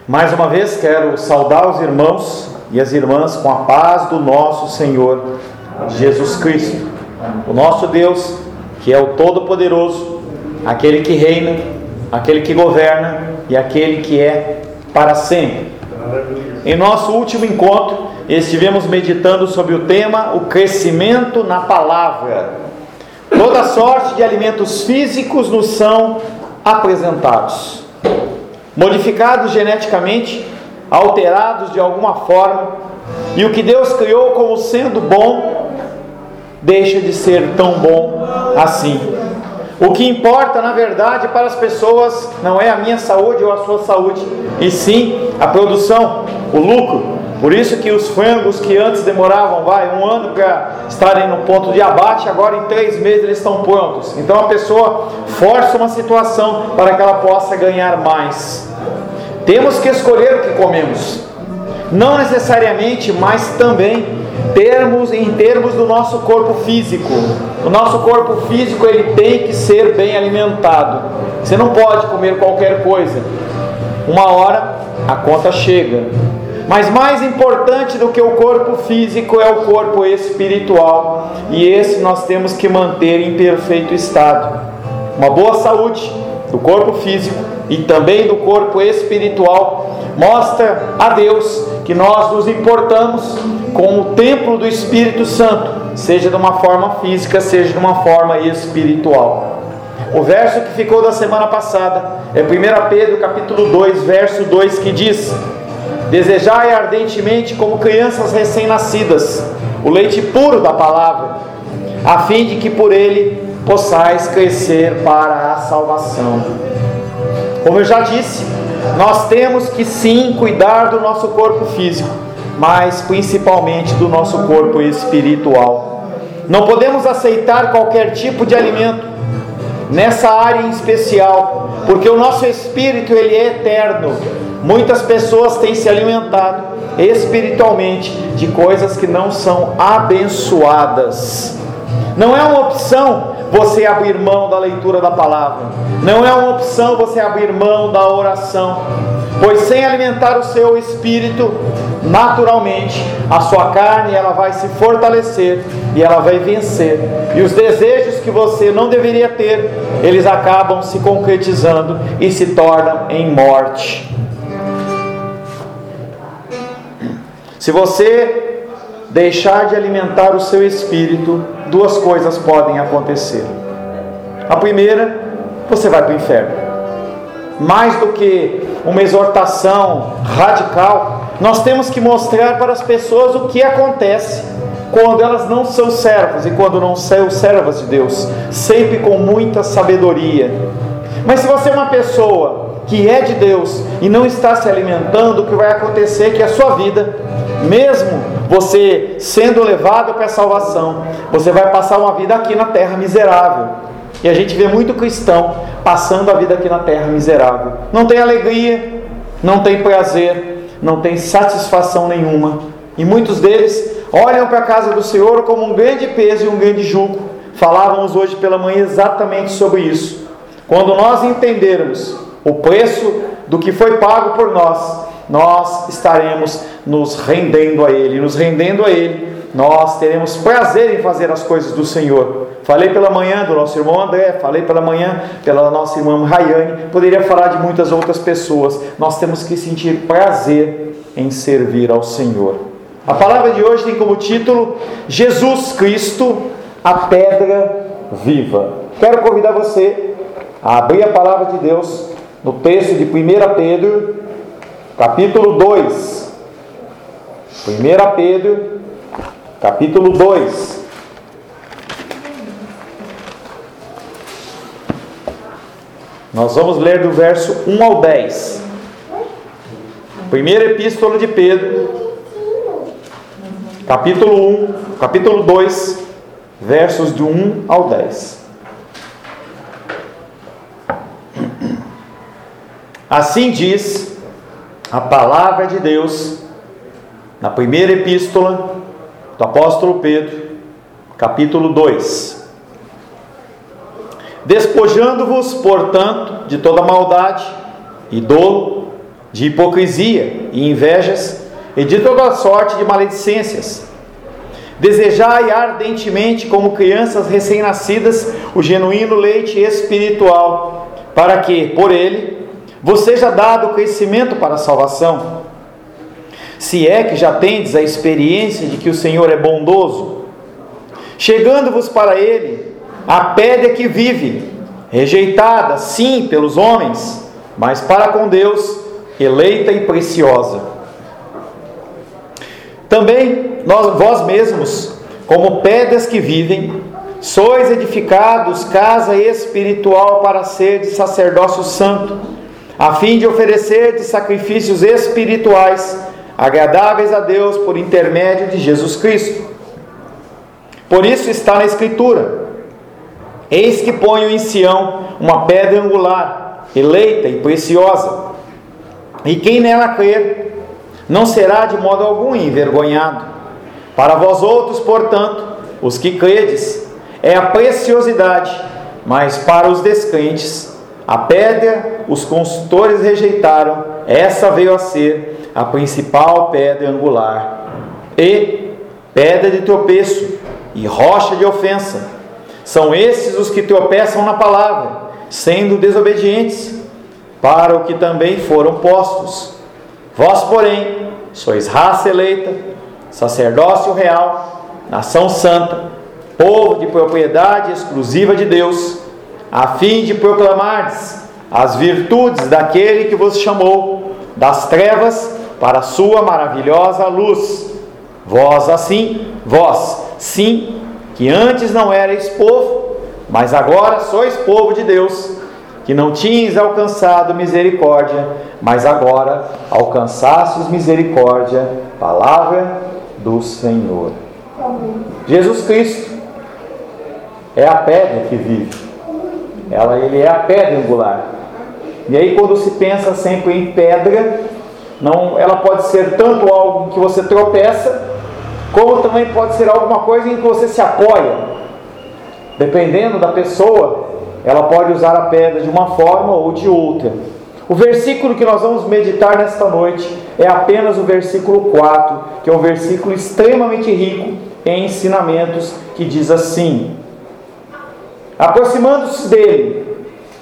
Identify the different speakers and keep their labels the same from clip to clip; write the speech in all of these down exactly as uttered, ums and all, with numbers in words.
Speaker 1: Mais uma vez quero saudar os irmãos e as irmãs com a paz do nosso Senhor Jesus Cristo. O nosso Deus, que é o Todo-Poderoso, aquele que reina, aquele que governa e aquele que é para sempre. Em nosso último encontro, estivemos meditando sobre o tema o crescimento na palavra. Toda sorte de alimentos físicos nos são apresentados, modificados geneticamente, alterados de alguma forma, e o que Deus criou como sendo bom deixa de ser tão bom assim. O que importa, na verdade, para as pessoas não é a minha saúde ou a sua saúde, e sim a produção, o lucro. Por isso que os frangos que antes demoravam vai, um ano para estarem no ponto de abate, agora em três meses eles estão prontos. Então a pessoa força uma situação para que ela possa ganhar mais. Temos que escolher o que comemos, não necessariamente, mas também termos, em termos do nosso corpo físico. O nosso corpo físico ele tem que ser bem alimentado. Você não pode comer qualquer coisa. Uma hora a conta chega. Mas mais importante do que o corpo físico é o corpo espiritual, e esse nós temos que manter em perfeito estado. Uma boa saúde do corpo físico e também do corpo espiritual mostra a Deus que nós nos importamos com o templo do Espírito Santo, seja de uma forma física, seja de uma forma espiritual. O verso que ficou da semana passada é primeira Pedro capítulo dois, verso dois, que diz: desejai ardentemente como crianças recém-nascidas o leite puro da palavra, a fim de que por ele possais crescer para a salvação. Como eu já disse, nós temos que sim cuidar do nosso corpo físico, mas principalmente do nosso corpo espiritual. Não podemos aceitar qualquer tipo de alimento nessa área em especial, porque o nosso espírito ele é eterno. Muitas pessoas têm se alimentado espiritualmente de coisas que não são abençoadas. Não é uma opção você abrir mão da leitura da palavra. Não é uma opção você abrir mão da oração. Pois sem alimentar o seu espírito, naturalmente, a sua carne ela vai se fortalecer e ela vai vencer. E os desejos que você não deveria ter, eles acabam se concretizando e se tornam em morte. Se você deixar de alimentar o seu espírito, duas coisas podem acontecer. A primeira, você vai para o inferno. Mais do que uma exortação radical, nós temos que mostrar para as pessoas o que acontece quando elas não são servas e quando não são servas de Deus, sempre com muita sabedoria. Mas se você é uma pessoa que é de Deus e não está se alimentando, o que vai acontecer é que a sua vida, mesmo você sendo levado para a salvação, você vai passar uma vida aqui na terra miserável. E a gente vê muito cristão passando a vida aqui na terra miserável. Não tem alegria, não tem prazer, não tem satisfação nenhuma. E muitos deles olham para a casa do Senhor como um grande peso e um grande jugo. Falávamos hoje pela manhã exatamente sobre isso. Quando nós entendermos o preço do que foi pago por nós, nós estaremos nos rendendo a Ele. Nos rendendo a Ele, nós teremos prazer em fazer as coisas do Senhor. Falei pela manhã do nosso irmão André, falei pela manhã pela nossa irmã Rayane, poderia falar de muitas outras pessoas. Nós temos que sentir prazer em servir ao Senhor. A palavra de hoje tem como título Jesus Cristo, a pedra viva. Quero convidar você a abrir a palavra de Deus no texto de primeira Pedro, capítulo dois. primeira Pedro, capítulo dois. Nós vamos ler do verso um ao dez. Primeira Epístola de Pedro, capítulo um, capítulo dois, versos de um ao dez. Assim diz a palavra de Deus na primeira epístola do apóstolo Pedro, capítulo dois. Despojando-vos, portanto, de toda maldade e dolo, de hipocrisia e invejas e de toda sorte de maledicências. Desejai ardentemente, como crianças recém-nascidas, o genuíno leite espiritual, para que, por ele, vos seja dado o crescimento para a salvação. Se é que já tendes a experiência de que o Senhor é bondoso, chegando-vos para ele, a pedra que vive, rejeitada, sim, pelos homens, mas para com Deus, eleita e preciosa. Também nós, vós mesmos, como pedras que vivem, sois edificados casa espiritual para ser de sacerdócio santo, a fim de oferecer de sacrifícios espirituais, agradáveis a Deus por intermédio de Jesus Cristo. Por isso está na Escritura: eis que ponho em Sião uma pedra angular, eleita e preciosa, e quem nela crer não será de modo algum envergonhado. Para vós outros, portanto, os que credes, é a preciosidade, mas para os descrentes, a pedra os construtores rejeitaram, essa veio a ser a principal pedra angular, e pedra de tropeço e rocha de ofensa. São esses os que tropeçam na palavra, sendo desobedientes, para o que também foram postos. Vós, porém, sois raça eleita, sacerdócio real, nação santa, povo de propriedade exclusiva de Deus, a fim de proclamardes as virtudes daquele que vos chamou das trevas para a sua maravilhosa luz. Vós assim, vós, sim, que antes não erais povo, mas agora sois povo de Deus, que não tinhas alcançado misericórdia, mas agora alcançastes misericórdia. Palavra do Senhor. Jesus Cristo é a pedra que vive. Ela, ele é a pedra angular. E aí, quando se pensa sempre em pedra, não, ela pode ser tanto algo em que você tropeça, como também pode ser alguma coisa em que você se apoia. Dependendo da pessoa, ela pode usar a pedra de uma forma ou de outra. O versículo que nós vamos meditar nesta noite é apenas o versículo quatro, que é um versículo extremamente rico em ensinamentos, que diz assim: aproximando-se dele,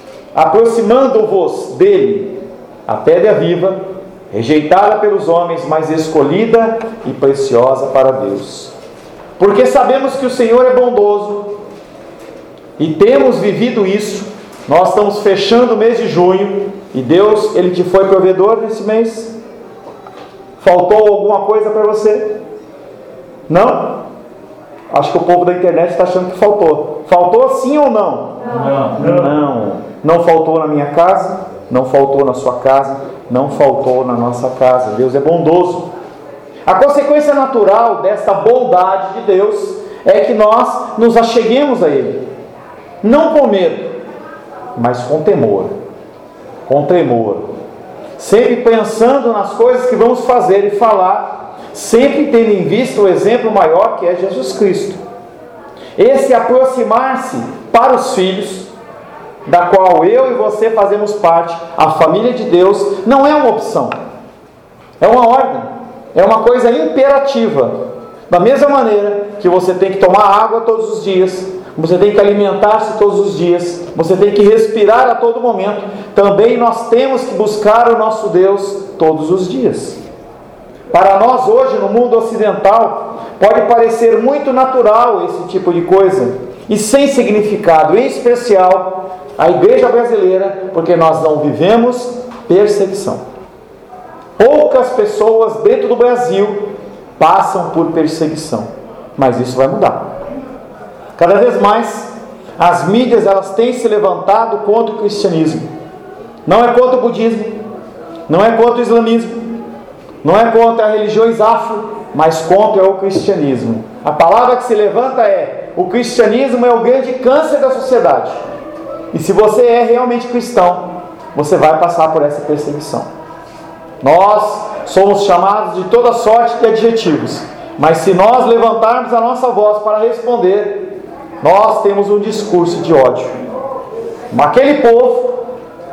Speaker 1: aproximando-vos dele, a pedra viva, rejeitada pelos homens, mas escolhida e preciosa para Deus. Porque sabemos que o Senhor é bondoso, e temos vivido isso. Nós estamos fechando o mês de junho, e Deus, Ele te foi provedor nesse mês? Faltou alguma coisa para você? Não? Acho que o povo da internet está achando que faltou. Faltou sim ou não? Não. Não. Não. Não faltou na minha casa, não faltou na sua casa, não faltou na nossa casa. Deus é bondoso. A consequência natural desta bondade de Deus é que nós nos acheguemos a Ele. Não com medo, mas com temor. Com tremor. Sempre pensando nas coisas que vamos fazer e falar, sempre tendo em vista o exemplo maior, que é Jesus Cristo. Esse aproximar-se para os filhos, da qual eu e você fazemos parte, a família de Deus, não é uma opção, é uma ordem, é uma coisa imperativa. Da mesma maneira que você tem que tomar água todos os dias, você tem que alimentar-se todos os dias, você tem que respirar a todo momento, também nós temos que buscar o nosso Deus todos os dias. Para nós hoje, no mundo ocidental, pode parecer muito natural esse tipo de coisa, e sem significado, em especial a igreja brasileira, porque nós não vivemos perseguição. Poucas pessoas dentro do Brasil passam por perseguição, mas isso vai mudar. Cada vez mais, as mídias elas têm se levantado contra o cristianismo. Não é contra o budismo, não é contra o islamismo, não é contra as religiões afro, mas contra o cristianismo. A palavra que se levanta é: o cristianismo é o grande câncer da sociedade. E se você é realmente cristão, você vai passar por essa perseguição. Nós somos chamados de toda sorte de adjetivos, mas se nós levantarmos a nossa voz para responder, nós temos um discurso de ódio. Aquele povo,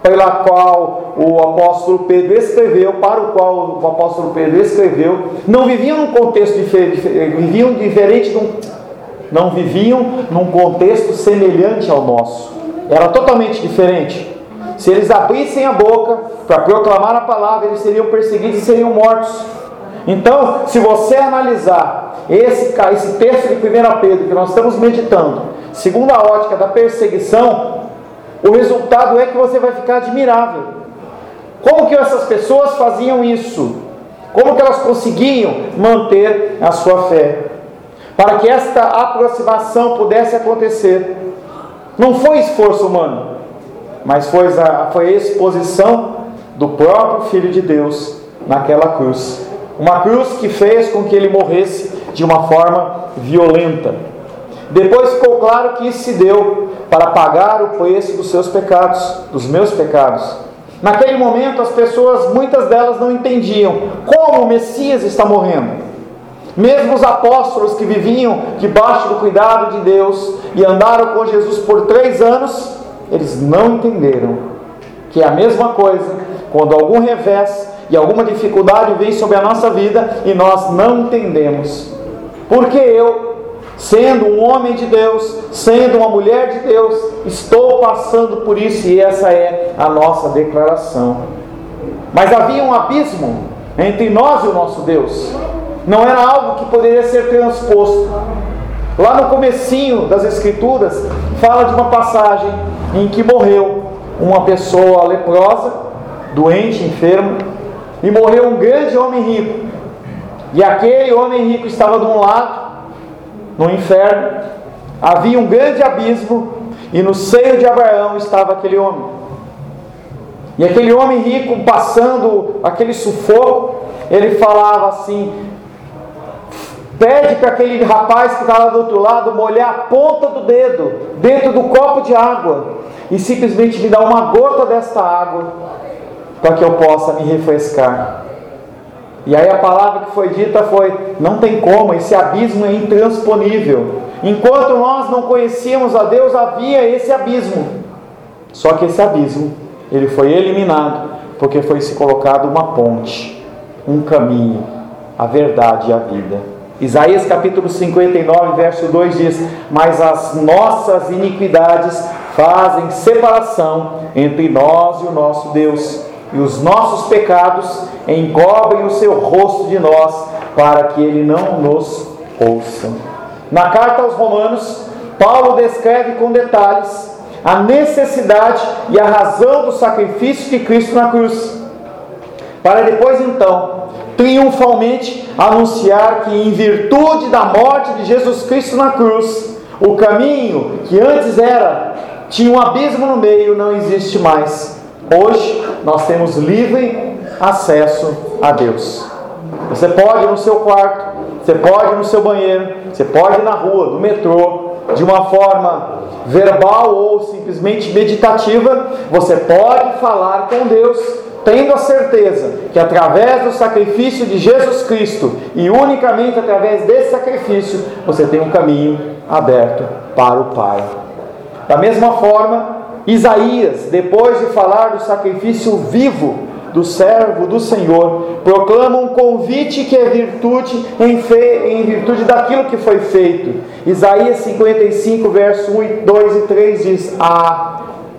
Speaker 2: pela qual o apóstolo Pedro escreveu, para o qual o apóstolo Pedro escreveu, não viviam num contexto diferente, viviam diferente, não viviam num contexto semelhante ao nosso. Era totalmente diferente. Se eles abrissem a boca para proclamar a palavra, eles seriam perseguidos e seriam mortos. Então, se você analisar esse, esse texto de primeira Pedro que nós estamos meditando, segundo a ótica da perseguição, o resultado é que você vai ficar admirável. Como que essas pessoas faziam isso? Como que elas conseguiam manter a sua fé? Para que esta aproximação pudesse acontecer, não foi esforço humano, mas foi a, foi a exposição do próprio Filho de Deus naquela cruz. Uma cruz que fez com que ele morresse de uma forma violenta. Depois ficou claro que isso se deu para pagar o preço dos seus pecados, dos meus pecados. Naquele momento as pessoas, muitas delas não entendiam como o Messias está morrendo. Mesmo os apóstolos que viviam debaixo do cuidado de Deus e andaram com Jesus por três anos, eles não entenderam que é a mesma coisa quando algum revés e alguma dificuldade vem sobre a nossa vida e nós não entendemos. Porque eu, sendo um homem de Deus, sendo uma mulher de Deus, estou passando por isso, e essa é a nossa declaração. Mas havia um abismo entre nós e o nosso Deus. Não era algo que poderia ser transposto. Lá no comecinho das Escrituras, fala de uma passagem em que morreu uma pessoa leprosa, doente, enfermo, e morreu um grande homem rico. E aquele homem rico estava de um lado, no inferno, havia um grande abismo, e no seio de Abraão estava aquele homem. E aquele homem rico, passando aquele sufoco, ele falava assim: pede para aquele rapaz que está lá do outro lado molhar a ponta do dedo dentro do copo de água e simplesmente me dar uma gota desta água para que eu possa me refrescar. E aí a palavra que foi dita foi: não tem como, esse abismo é intransponível. Enquanto nós não conhecíamos a Deus, havia esse abismo. Só que esse abismo, ele foi eliminado, porque foi se colocado uma ponte, um caminho, a verdade e a vida. Isaías capítulo cinquenta e nove, verso dois diz: mas as nossas iniquidades fazem separação entre nós e o nosso Deus, e os nossos pecados encobrem o seu rosto de nós, para que ele não nos ouça. Na carta aos Romanos, Paulo descreve com detalhes a necessidade e a razão do sacrifício de Cristo na cruz, para depois então triunfalmente anunciar que, em virtude da morte de Jesus Cristo na cruz, o caminho que antes era, tinha um abismo no meio, não existe mais. Hoje nós temos livre acesso a Deus. Você pode ir no seu quarto, você pode ir no seu banheiro, você pode ir na rua, no metrô, de uma forma verbal ou simplesmente meditativa, você pode falar com Deus, tendo a certeza que através do sacrifício de Jesus Cristo, e unicamente através desse sacrifício, você tem um caminho aberto para o Pai. Da mesma forma, Isaías, depois de falar do sacrifício vivo do servo do Senhor, proclama um convite que é virtude em, fe... em virtude daquilo que foi feito. Isaías cinquenta e cinco, verso um, dois e três diz: ah,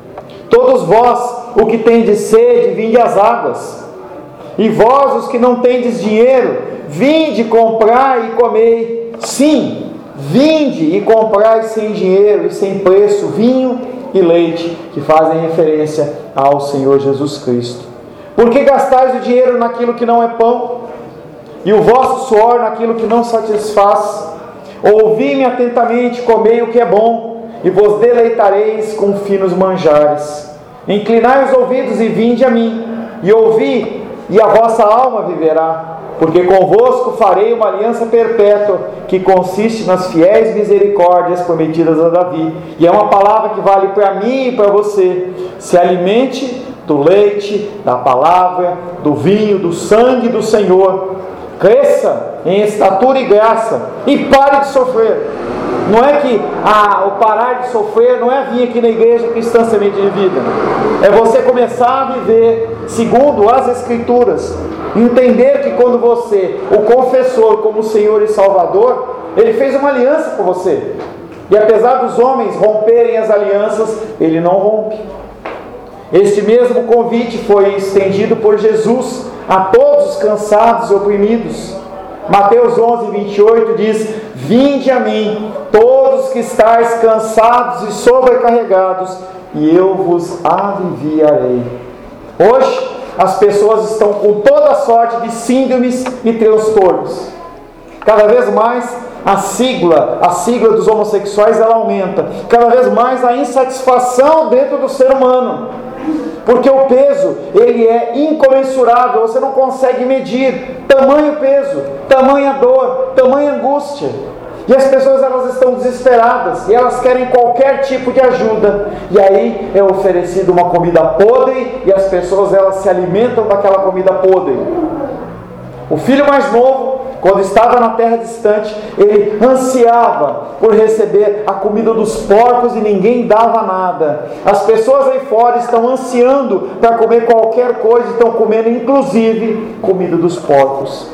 Speaker 2: todos vós, o que tendes sede, vinde às águas, e vós, os que não tendes dinheiro, vinde comprar e comei. Sim, vinde e comprai sem dinheiro e sem preço vinho e leite, que fazem referência ao Senhor Jesus Cristo. Por que gastais o dinheiro naquilo que não é pão, e o vosso suor naquilo que não satisfaz? Ouvi-me atentamente, comei o que é bom, e vos deleitareis com finos manjares. Inclinai os ouvidos e vinde a mim, e ouvi, e a vossa alma viverá, porque convosco farei uma aliança perpétua, que consiste nas fiéis misericórdias prometidas a Davi. E é uma palavra que vale para mim e para você. Se alimente do leite, da palavra, do vinho, do sangue do Senhor. Cresça em estatura e graça, e pare de sofrer. Não é que ah, o parar de sofrer não é vir aqui na igreja cristã semente de vida. É você começar a viver segundo as Escrituras. Entender que quando você o confessou como Senhor e Salvador, Ele fez uma aliança com você. E apesar dos homens romperem as alianças, Ele não rompe. Este mesmo convite foi estendido por Jesus a todos os cansados e oprimidos. Mateus onze, vinte e oito diz: vinde a mim, todos que estáis cansados e sobrecarregados, e eu vos aliviarei. Hoje, as pessoas estão com toda sorte de síndromes e transtornos. Cada vez mais a sigla, a sigla dos homossexuais, ela aumenta. Cada vez mais a insatisfação dentro do ser humano. Porque o peso, ele é incomensurável, você não consegue medir tamanho peso, tamanha dor, tamanha angústia. E as pessoas, elas estão desesperadas e elas querem qualquer tipo de ajuda. E aí é oferecido uma comida podre e as pessoas, elas se alimentam daquela comida podre. O filho mais novo, quando estava na terra distante, ele ansiava por receber a comida dos porcos e ninguém dava nada. As pessoas aí fora estão ansiando para comer qualquer coisa, estão comendo inclusive comida dos porcos.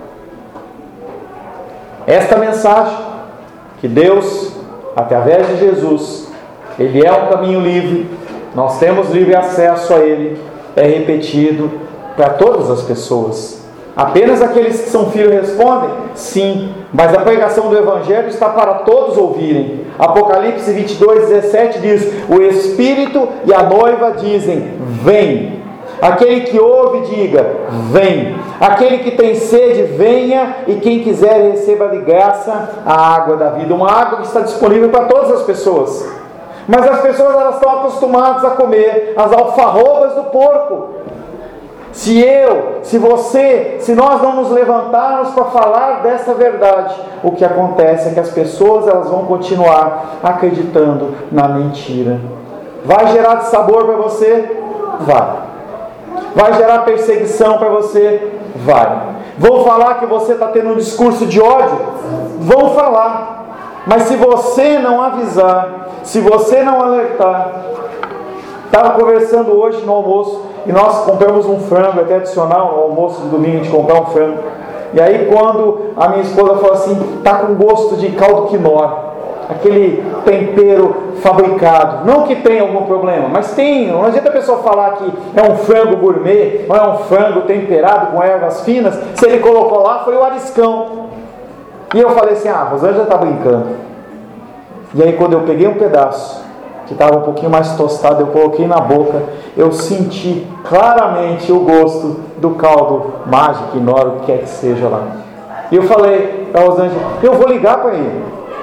Speaker 2: Esta mensagem que Deus, através de Jesus, Ele é um caminho livre, nós temos livre acesso a Ele, é repetido para todas as pessoas. Apenas aqueles que são filhos respondem? Sim, mas a pregação do Evangelho está para todos ouvirem. Apocalipse vinte e dois, dezessete diz: o Espírito e a noiva dizem: vem. Aquele que ouve, diga: vem. Aquele que tem sede, venha, e quem quiser receba de graça a água da vida. Uma água que está disponível para todas as pessoas. Mas as pessoas, elas estão acostumadas a comer as alfarrobas do porco. Se eu, se você, se nós não nos levantarmos para falar dessa verdade, o que acontece é que as pessoas, elas vão continuar acreditando na mentira. Vai gerar sabor para você? Vai. Vai gerar perseguição para você? Vai. Vão falar que você está tendo um discurso de ódio? Vão falar. Mas se você não avisar, se você não alertar... Estava conversando hoje no almoço e nós compramos um frango, até adicional no almoço de domingo, a gente comprar um frango. E aí quando a minha esposa falou assim, está com gosto de caldo quinó, aquele tempero fabricado, não que tenha algum problema, mas tem, não adianta a pessoa falar que é um frango gourmet, ou é um frango temperado com ervas finas, se ele colocou lá foi o ariscão. E eu falei assim, ah, a Rosângela está brincando. E aí quando eu peguei um pedaço, que estava um pouquinho mais tostado, eu coloquei na boca, eu senti claramente o gosto do caldo mágico, quinó, o que quer que seja lá. E eu falei para a Rosângela, eu vou ligar para ele.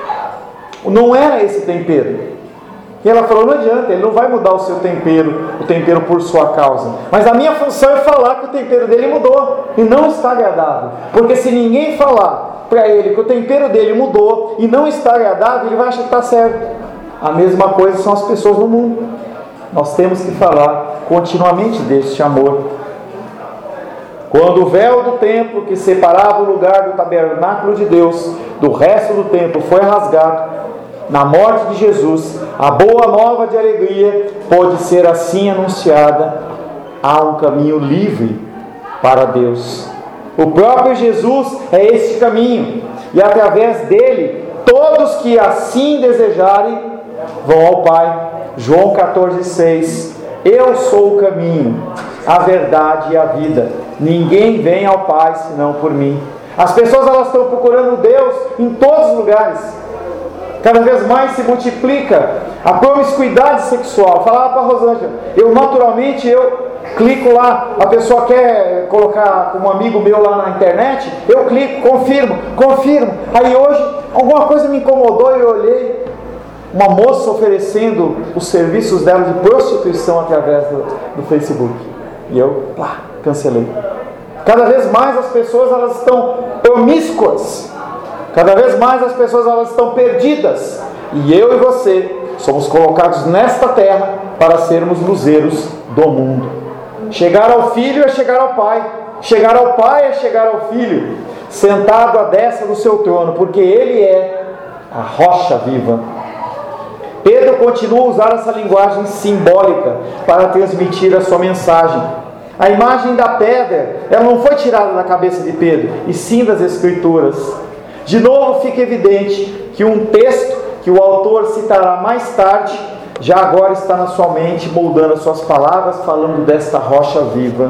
Speaker 2: Não era esse tempero. E ela falou, não adianta, ele não vai mudar o seu tempero, o tempero por sua causa. Mas a minha função é falar que o tempero dele mudou e não está agradável. Porque se ninguém falar para ele que o tempero dele mudou e não está agradável, ele vai achar que está certo. A mesma coisa são as pessoas no mundo. Nós temos que falar continuamente deste amor. Quando o véu do templo que separava o lugar do tabernáculo de Deus do resto do templo foi rasgado, na morte de Jesus, a boa nova de alegria pôde ser assim anunciada. Há um caminho livre para Deus. O próprio Jesus é este caminho, e através dele, todos que assim desejarem vão ao Pai. João catorze, seis. Eu sou o caminho, a verdade e a vida. Ninguém vem ao Pai senão por mim. As pessoas, elas estão procurando Deus em todos os lugares. Cada vez mais se multiplica a promiscuidade sexual. Falava para a Rosângela, eu naturalmente eu clico lá, a pessoa quer colocar como um amigo meu lá na internet, eu clico, confirmo, confirmo. Aí hoje alguma coisa me incomodou e eu olhei. Uma moça oferecendo os serviços dela de prostituição através do, do Facebook. E eu, pá, cancelei. Cada vez mais as pessoas, elas estão promíscuas. Cada vez mais as pessoas, elas estão perdidas. E eu e você somos colocados nesta terra para sermos luzeiros do mundo. Chegar ao Filho é chegar ao Pai. Chegar ao Pai é chegar ao Filho. Sentado à destra do seu trono, porque Ele é a rocha viva. Pedro continua a usar essa linguagem simbólica para transmitir a sua mensagem. A imagem da pedra, ela não foi tirada da cabeça de Pedro, e sim das Escrituras. De novo fica evidente que um texto que o autor citará mais tarde, já agora está na sua mente, moldando as suas palavras, falando desta rocha viva.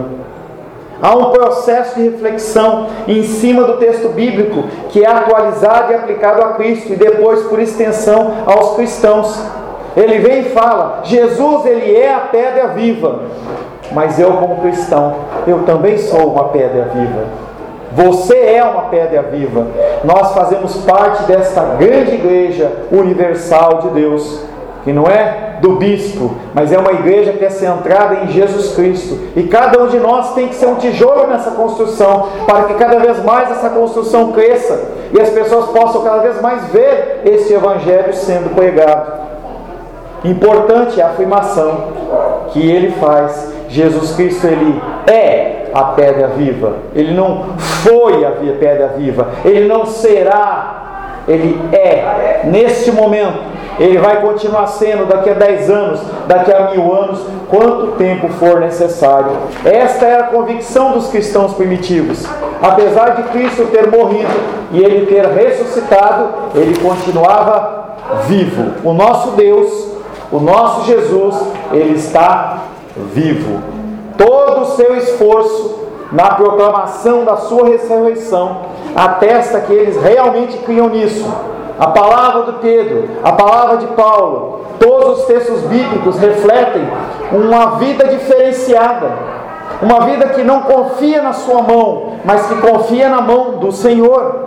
Speaker 2: Há um processo de reflexão em cima do texto bíblico que é atualizado e aplicado a Cristo e depois, por extensão, aos cristãos. Ele vem e fala: Jesus, Ele é a pedra viva. Mas eu, como cristão, eu também sou uma pedra viva. Você é uma pedra viva. Nós fazemos parte desta grande igreja universal de Deus, que não é do bispo, mas é uma igreja que é centrada em Jesus Cristo. E cada um de nós tem que ser um tijolo nessa construção, para que cada vez mais essa construção cresça e as pessoas possam cada vez mais ver esse evangelho sendo pregado. Importante é a afirmação que ele faz. Jesus Cristo, Ele é a pedra viva. Ele não foi a pedra viva. Ele não será. Ele é. Neste momento. Ele vai continuar sendo daqui a dez anos, daqui a mil anos, quanto tempo for necessário. Esta era a convicção dos cristãos primitivos. Apesar de Cristo ter morrido e Ele ter ressuscitado, Ele continuava vivo. O nosso Deus, o nosso Jesus, Ele está vivo. Todo o seu esforço na proclamação da sua ressurreição atesta que eles realmente criam nisso. A palavra de Pedro, a palavra de Paulo, todos os textos bíblicos refletem uma vida diferenciada, uma vida que não confia na sua mão, mas que confia na mão do Senhor.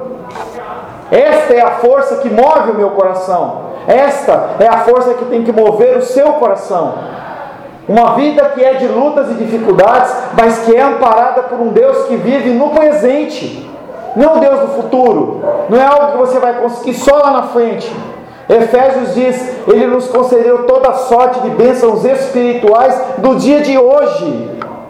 Speaker 2: Esta é a força que move o meu coração. Esta é a força que tem que mover o seu coração. Uma vida que é de lutas e dificuldades, mas que é amparada por um Deus que vive no presente. Não o Deus do futuro. Não é algo que você vai conseguir só lá na frente. Efésios diz: Ele nos concedeu toda sorte de bênçãos espirituais do dia de hoje.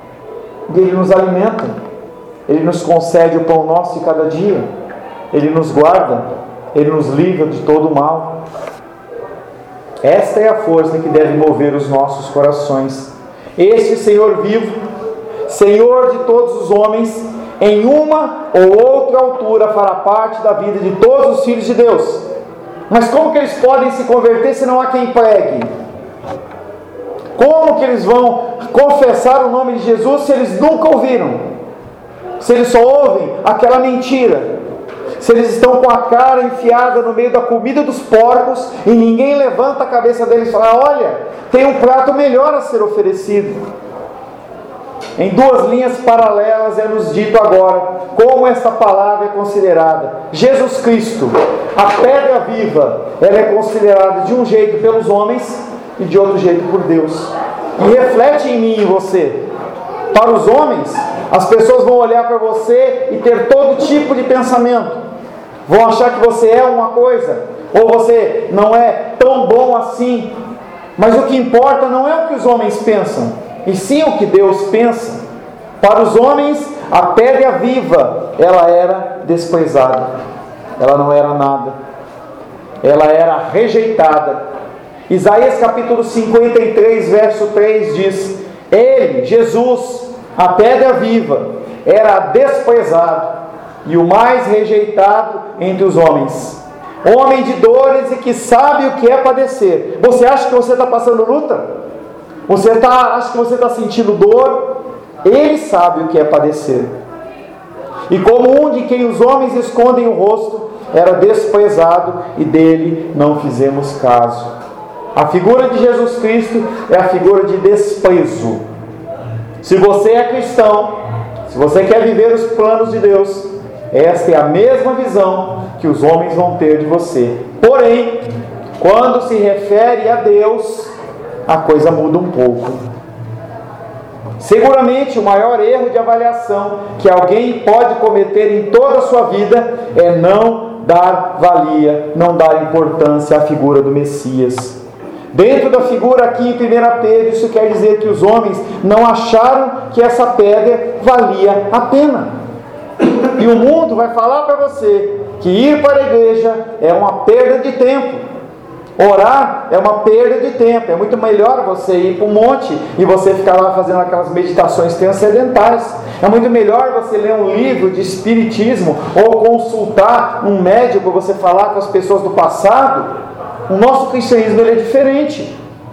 Speaker 2: Ele nos alimenta. Ele nos concede o pão nosso de cada dia. Ele nos guarda. Ele nos livra de todo o mal. Esta é a força que deve mover os nossos corações. Este Senhor vivo, Senhor de todos os homens, em uma ou outra altura fará parte da vida de todos os filhos de Deus. Mas como que eles podem se converter se não há quem pregue? Como que eles vão confessar o nome de Jesus se eles nunca ouviram? Se eles só ouvem aquela mentira? Se eles estão com a cara enfiada no meio da comida dos porcos e ninguém levanta a cabeça deles e fala: olha, tem um prato melhor a ser oferecido. Em duas linhas paralelas é nos dito agora como esta palavra é considerada. Jesus Cristo, a pedra viva, ela é considerada de um jeito pelos homens e de outro jeito por Deus. E reflete em mim e em você. Para os homens, as pessoas vão olhar para você e ter todo tipo de pensamento. Vão achar que você é uma coisa, ou você não é tão bom assim. Mas o que importa não é o que os homens pensam, e sim o que Deus pensa. Para os homens, a pedra viva, ela era desprezada. Ela não era nada. Ela era rejeitada. Isaías capítulo cinquenta e três, verso três diz: Ele, Jesus, a pedra viva, era desprezado e o mais rejeitado entre os homens. Homem de dores e que sabe o que é padecer. Você acha que você está passando luta? Você tá, acha que você está sentindo dor? Ele sabe o que é padecer. E como um de quem os homens escondem o rosto, era desprezado e dele não fizemos caso. A figura de Jesus Cristo é a figura de desprezo. Se você é cristão, se você quer viver os planos de Deus, esta é a mesma visão que os homens vão ter de você. Porém, quando se refere a Deus, a coisa muda um pouco. Seguramente o maior erro de avaliação que alguém pode cometer em toda a sua vida é não dar valia, não dar importância à figura do Messias. Dentro da figura aqui em primeira Pedro, isso quer dizer que os homens não acharam que essa pedra valia a pena. E o mundo vai falar para você que ir para a igreja é uma perda de tempo. Orar é uma perda de tempo. É muito melhor você ir para um monte e você ficar lá fazendo aquelas meditações transcendentais. É muito melhor você ler um livro de espiritismo ou consultar um médico, você falar com as pessoas do passado. O nosso cristianismo ele é diferente.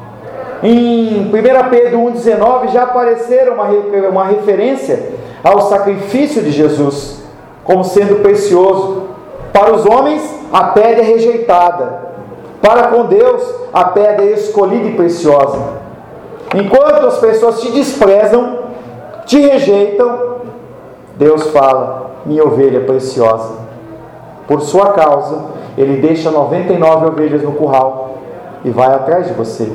Speaker 2: Em primeira Pedro um, dezenove já apareceram uma, uma referência ao sacrifício de Jesus como sendo precioso. Para os homens, a pedra é rejeitada. Para com Deus, a pedra é escolhida e preciosa. Enquanto as pessoas te desprezam, te rejeitam, Deus fala: minha ovelha é preciosa. Por sua causa, Ele deixa noventa e nove ovelhas no curral e vai atrás de você.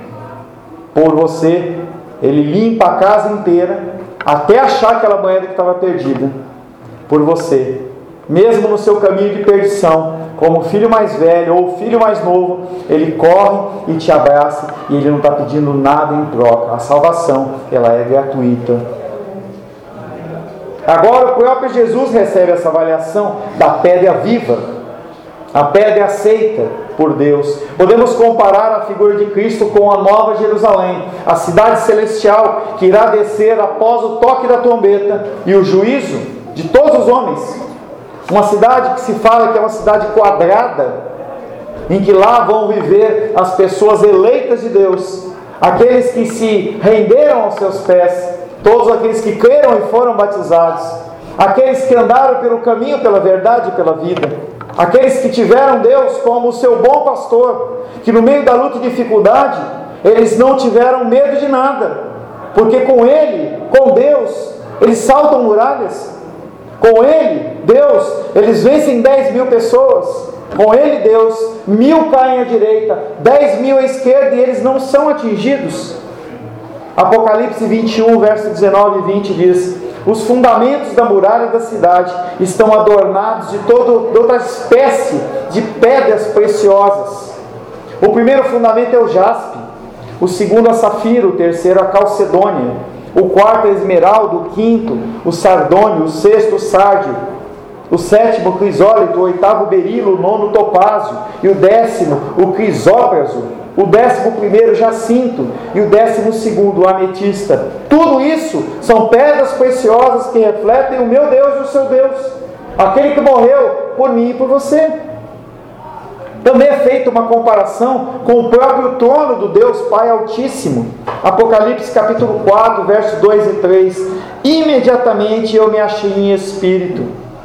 Speaker 2: Por você, Ele limpa a casa inteira até achar aquela moeda que estava perdida. Por você, mesmo no seu caminho de perdição, como filho mais velho ou filho mais novo, Ele corre e te abraça, e Ele não está pedindo nada em troca. A salvação, ela é gratuita. Agora o próprio Jesus recebe essa avaliação da pedra viva, a pedra aceita por Deus. Podemos comparar a figura de Cristo com a Nova Jerusalém, a cidade celestial que irá descer após o toque da trombeta e o juízo de todos os homens. Uma cidade que se fala que é uma cidade quadrada, em que lá vão viver as pessoas eleitas de Deus, aqueles que se renderam aos seus pés, todos aqueles que creram e foram batizados, aqueles que andaram pelo caminho, pela verdade e pela vida, aqueles que tiveram Deus como o seu bom pastor, que no meio da luta e dificuldade, eles não tiveram medo de nada, porque com Ele, com Deus, eles saltam muralhas. Com Ele, Deus, eles vencem dez mil pessoas. Com Ele, Deus, mil caem à direita, dez mil à esquerda, e eles não são atingidos. Apocalipse vinte e um, verso dezenove e vinte diz: os fundamentos da muralha da cidade estão adornados de todo, de outra espécie de pedras preciosas. O primeiro fundamento é o jaspe, o segundo a safiro, o terceiro a calcedônia, o quarto a esmeralda, o quinto o sardônio, o sexto o sárdio, o sétimo o crisólito, o oitavo o berilo, o nono o topázio e o décimo o crisópraso, o décimo primeiro o jacinto e o décimo segundo o ametista. Tudo isso são pedras preciosas que refletem o meu Deus e o seu Deus, aquele que morreu por mim e por você. Também é feita uma comparação com o próprio trono do Deus Pai Altíssimo. Apocalipse capítulo quatro, versos dois e três. Imediatamente eu me achei em espírito,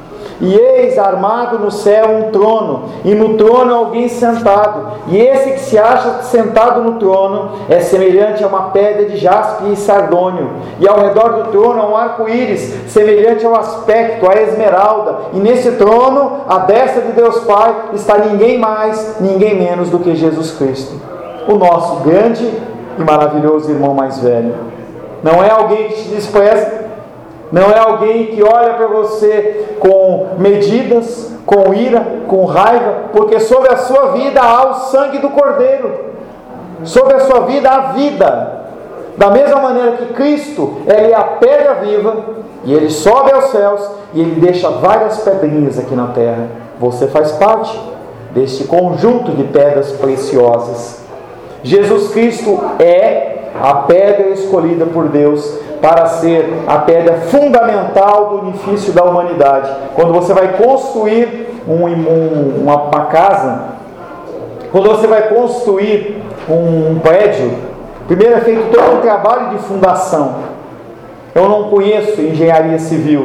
Speaker 2: e eis armado no céu um trono, e no trono alguém sentado, e esse que se acha sentado no trono é semelhante a uma pedra de jaspe e sardônio, e ao redor do trono há um arco-íris semelhante ao aspecto, a esmeralda, e nesse trono, à destra de Deus Pai, está ninguém mais, ninguém menos do que Jesus Cristo, o nosso grande e maravilhoso irmão mais velho. Não é alguém que te despreza, não é alguém que olha para você com medidas, com ira, com raiva, porque sobre a sua vida há o sangue do Cordeiro, sobre a sua vida há vida. Da mesma maneira que Cristo, Ele é a pedra viva, e Ele sobe aos céus, e Ele deixa várias pedrinhas aqui na terra. Você faz parte deste conjunto de pedras preciosas. Jesus Cristo é a pedra escolhida por Deus para ser a pedra fundamental do edifício da humanidade. Quando você vai construir um, um, uma, uma casa, quando você vai construir um prédio, primeiro é feito todo um trabalho de fundação. Eu não conheço engenharia civil,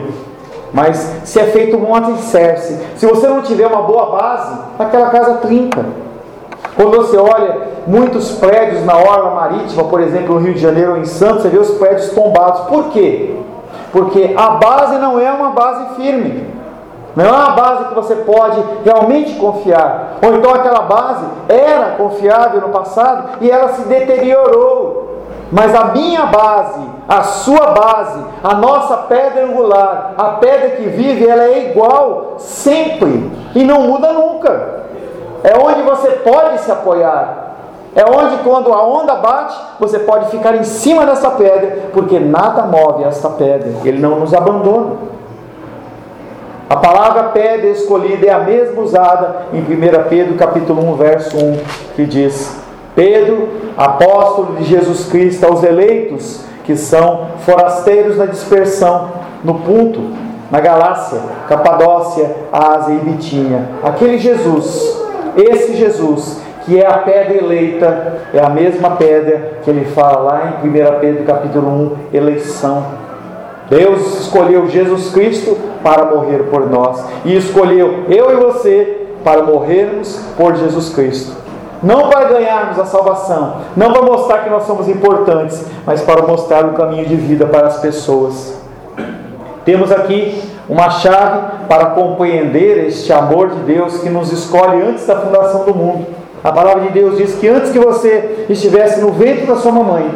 Speaker 2: mas se é feito um alicerce, se você não tiver uma boa base, aquela casa trinca. Quando você olha muitos prédios na orla marítima, por exemplo, no Rio de Janeiro ou em Santos, você vê os prédios tombados. Por quê? Porque a base não é uma base firme. Não é uma base que você pode realmente confiar. Ou então aquela base era confiável no passado e ela se deteriorou. Mas a minha base, a sua base, a nossa pedra angular, a pedra que vive, ela é igual sempre e não muda nunca. É onde você pode se apoiar. É onde, quando a onda bate, você pode ficar em cima dessa pedra, porque nada move esta pedra. Ele não nos abandona. A palavra pedra escolhida é a mesma usada em primeira Pedro capítulo um, verso um, que diz: Pedro, apóstolo de Jesus Cristo, aos eleitos que são forasteiros na dispersão, no Ponto, na Galácia, Capadócia, Ásia e Bitínia. Aquele Jesus, esse Jesus, que é a pedra eleita, é a mesma pedra que ele fala lá em primeira Pedro capítulo um, eleição. Deus escolheu Jesus Cristo para morrer por nós, e escolheu eu e você para morrermos por Jesus Cristo. Não para ganharmos a salvação, não para mostrar que nós somos importantes, mas para mostrar um caminho de vida para as pessoas. Temos aqui uma chave para compreender este amor de Deus que nos escolhe antes da fundação do mundo. A palavra de Deus diz que antes que você estivesse no ventre da sua mamãe,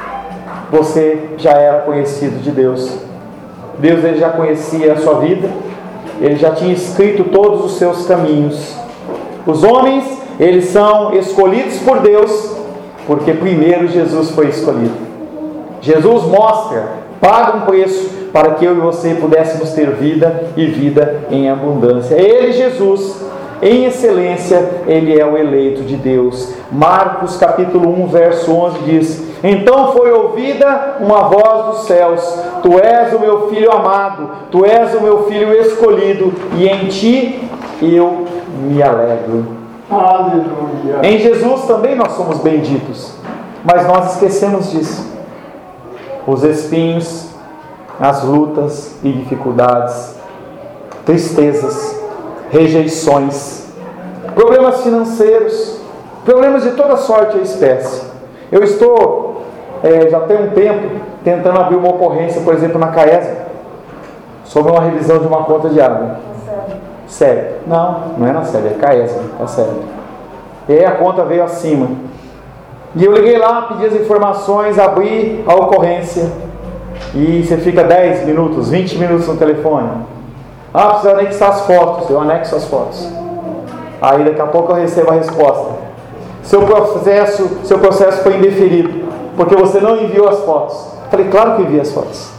Speaker 2: você já era conhecido de Deus. Deus ele já conhecia a sua vida, ele já tinha escrito todos os seus caminhos. Os homens, eles são escolhidos por Deus, porque primeiro Jesus foi escolhido. Jesus mostra, paga um preço para que eu e você pudéssemos ter vida e vida em abundância. Ele, Jesus, em excelência, ele é o eleito de Deus. Marcos capítulo um, verso onze diz: Então foi ouvida uma voz dos céus: Tu és o meu filho amado, Tu és o meu filho escolhido, e em Ti eu me alegro. Aleluia. Em Jesus também nós somos benditos, mas nós esquecemos disso. Os espinhos, as lutas e dificuldades, tristezas, rejeições, problemas financeiros, problemas de toda sorte e espécie. Eu estou, é, já tem um tempo, tentando abrir uma ocorrência, por exemplo, na CAESA, sobre uma revisão de uma conta de água. Sério? Não, não é na série, é CAESA, tá sério. E aí a conta veio acima. E eu liguei lá, pedi as informações, abri a ocorrência, e você fica dez minutos, vinte minutos no telefone. Ah, precisa anexar as fotos. Eu anexo as fotos. Aí daqui a pouco eu recebo a resposta: Seu processo, seu processo foi indeferido, porque você não enviou as fotos. Eu falei, claro que enviei as fotos.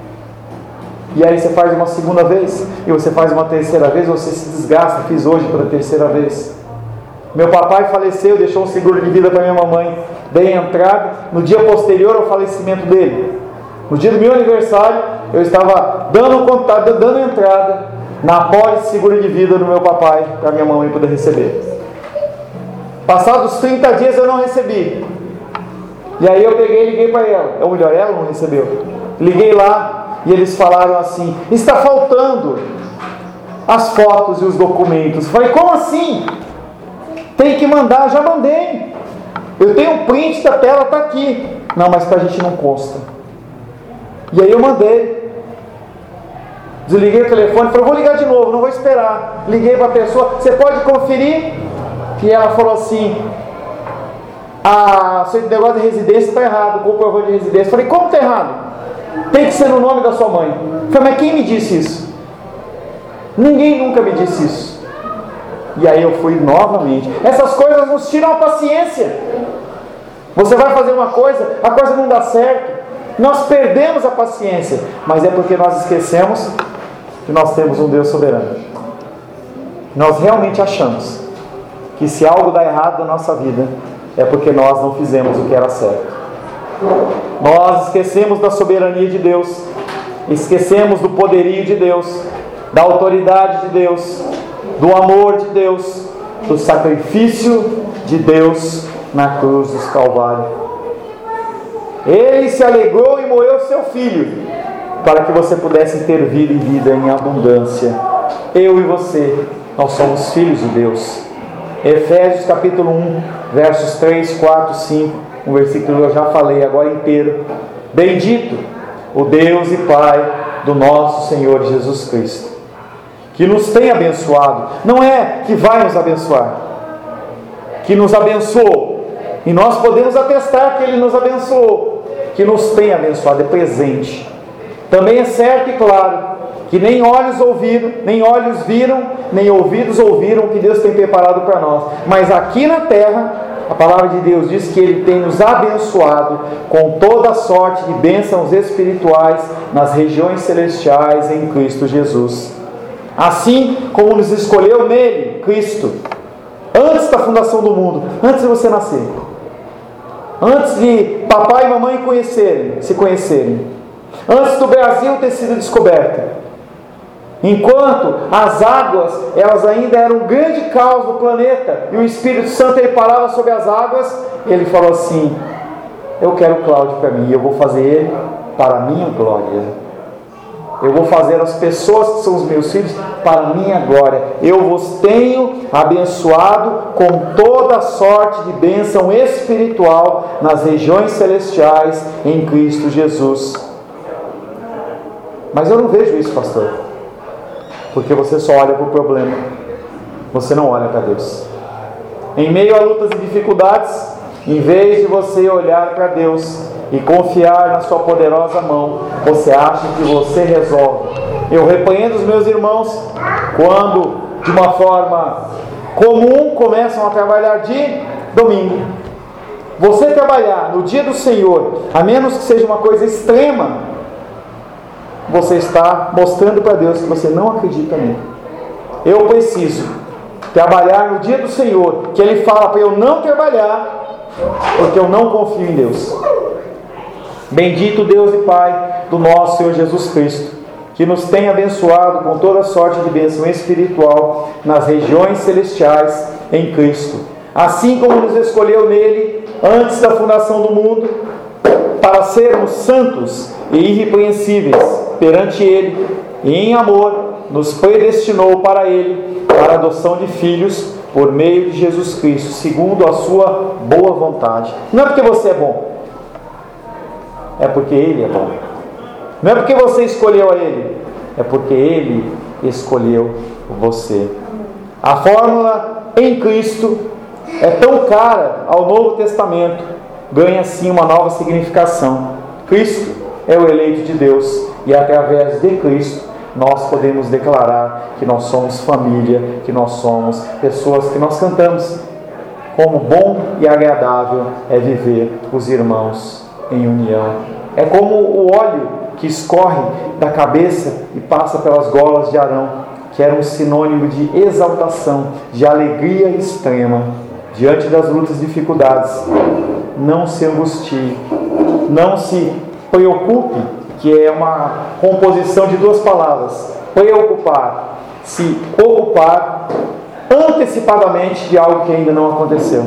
Speaker 2: E aí você faz uma segunda vez, e você faz uma terceira vez, você se desgasta. Fiz hoje pela terceira vez. Meu papai faleceu, deixou um seguro de vida para minha mamãe. Dei entrada no dia posterior ao falecimento dele. No dia do meu aniversário, eu estava dando, contato, dando entrada na apólice seguro de vida do meu papai, para minha mamãe poder receber. Passados trinta dias eu não recebi. E aí eu peguei e liguei para ela. Ou melhor, ela não recebeu. Liguei lá e eles falaram assim: está faltando as fotos e os documentos. Eu falei, como assim? Tem que mandar, já mandei. Eu tenho um print da tela, está aqui. Não, mas para a gente não consta. E aí eu mandei. Desliguei o telefone, falei, vou ligar de novo, não vou esperar. Liguei para a pessoa, você pode conferir? E ela falou assim: ah, seu negócio de residência está errado, comprovante de residência. Falei, como está errado? Tem que ser no nome da sua mãe. Falei, mas quem me disse isso? Ninguém nunca me disse isso. E aí eu fui novamente. Essas coisas nos tiram a paciência. Você vai fazer uma coisa, a coisa não dá certo, nós perdemos a paciência, mas é porque nós esquecemos que nós temos um Deus soberano. Nós realmente achamos que se algo dá errado na nossa vida, é porque nós não fizemos o que era certo. Nós esquecemos da soberania de Deus, esquecemos do poderio de Deus, da autoridade de Deus, do amor de Deus, do sacrifício de Deus na cruz do Calvário. Ele se alegrou e moeu seu filho, para que você pudesse ter vida e vida em abundância. Eu e você, nós somos filhos de Deus. Efésios capítulo um, versos três, quatro, cinco, um versículo que eu já falei agora inteiro. Bendito o Deus e Pai do nosso Senhor Jesus Cristo, que nos tem abençoado. Não é que vai nos abençoar, que nos abençoou, e nós podemos atestar que Ele nos abençoou, que nos tem abençoado, é presente. Também é certo e claro que nem olhos ouviram, nem olhos viram, nem ouvidos ouviram o que Deus tem preparado para nós. Mas aqui na terra, a palavra de Deus diz que Ele tem nos abençoado com toda sorte de bênçãos espirituais nas regiões celestiais em Cristo Jesus. Assim como nos escolheu nele, Cristo, antes da fundação do mundo, antes de você nascer, antes de papai e mamãe conhecerem, se conhecerem, antes do Brasil ter sido descoberto, enquanto as águas elas ainda eram um grande caos no planeta e o Espírito Santo ele parava sobre as águas, ele falou assim: eu quero Cláudio para mim, eu vou fazer ele para a minha glória. Eu vou fazer as pessoas que são os meus filhos para a minha glória. Eu vos tenho abençoado com toda sorte de bênção espiritual nas regiões celestiais em Cristo Jesus. Mas eu não vejo isso, pastor, porque você só olha para o problema, você não olha para Deus. Em meio a lutas e dificuldades, em vez de você olhar para Deus e confiar na sua poderosa mão, você acha que você resolve. Eu repreendo os meus irmãos quando, de uma forma comum, começam a trabalhar de domingo. Você trabalhar no dia do Senhor, a menos que seja uma coisa extrema, você está mostrando para Deus que você não acredita nele. Eu preciso trabalhar no dia do Senhor, que Ele fala para eu não trabalhar, porque eu não confio em Deus. Bendito Deus e Pai do nosso Senhor Jesus Cristo, que nos tem abençoado com toda sorte de bênção espiritual nas regiões celestiais em Cristo, assim como nos escolheu nele antes da fundação do mundo, para sermos santos e irrepreensíveis perante Ele, e em amor nos predestinou para Ele, para a adoção de filhos por meio de Jesus Cristo, segundo a sua boa vontade. Não é porque você é bom, é porque Ele é bom. Não é porque você escolheu a Ele, é porque Ele escolheu você. A fórmula em Cristo é tão cara ao Novo Testamento, ganha sim uma nova significação. Cristo é o eleito de Deus, e através de Cristo nós podemos declarar que nós somos família, que nós somos pessoas que nós cantamos como bom e agradável é viver os irmãos em união. É como o óleo que escorre da cabeça e passa pelas golas de Arão, que era um sinônimo de exaltação, de alegria extrema diante das lutas e dificuldades. Não se angustie, não se preocupe, que é uma composição de duas palavras: preocupar, se ocupar antecipadamente de algo que ainda não aconteceu.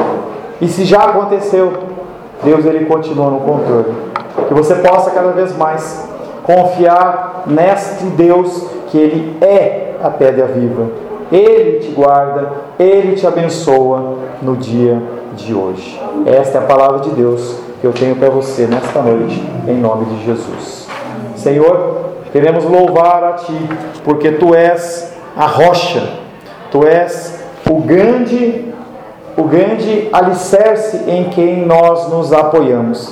Speaker 2: E se já aconteceu, Deus ele continua no controle. Que você possa cada vez mais confiar neste Deus, que Ele é a pedra viva. Ele te guarda, Ele te abençoa no dia de hoje. Esta é a palavra de Deus que eu tenho para você nesta noite, em nome de Jesus. Senhor, queremos louvar a Ti, porque Tu és a rocha, Tu és o grande, o grande alicerce em quem nós nos apoiamos.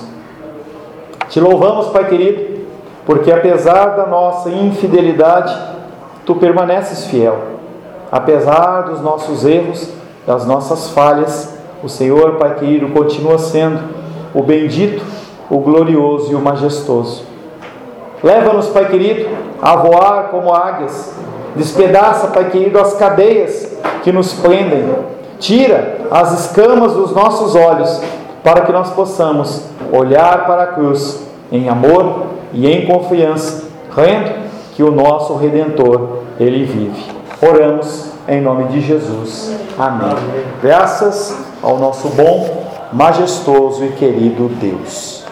Speaker 2: Te louvamos, Pai querido, porque apesar da nossa infidelidade, Tu permaneces fiel. Apesar dos nossos erros, das nossas falhas, o Senhor, Pai querido, continua sendo o bendito, o glorioso e o majestoso. Leva-nos, Pai querido, a voar como águias. Despedaça, Pai querido, as cadeias que nos prendem. Tira as escamas dos nossos olhos, para que nós possamos olhar para a cruz em amor e em confiança, crendo que o nosso Redentor, Ele vive. Oramos em nome de Jesus. Amém. Graças ao nosso bom, majestoso e querido Deus.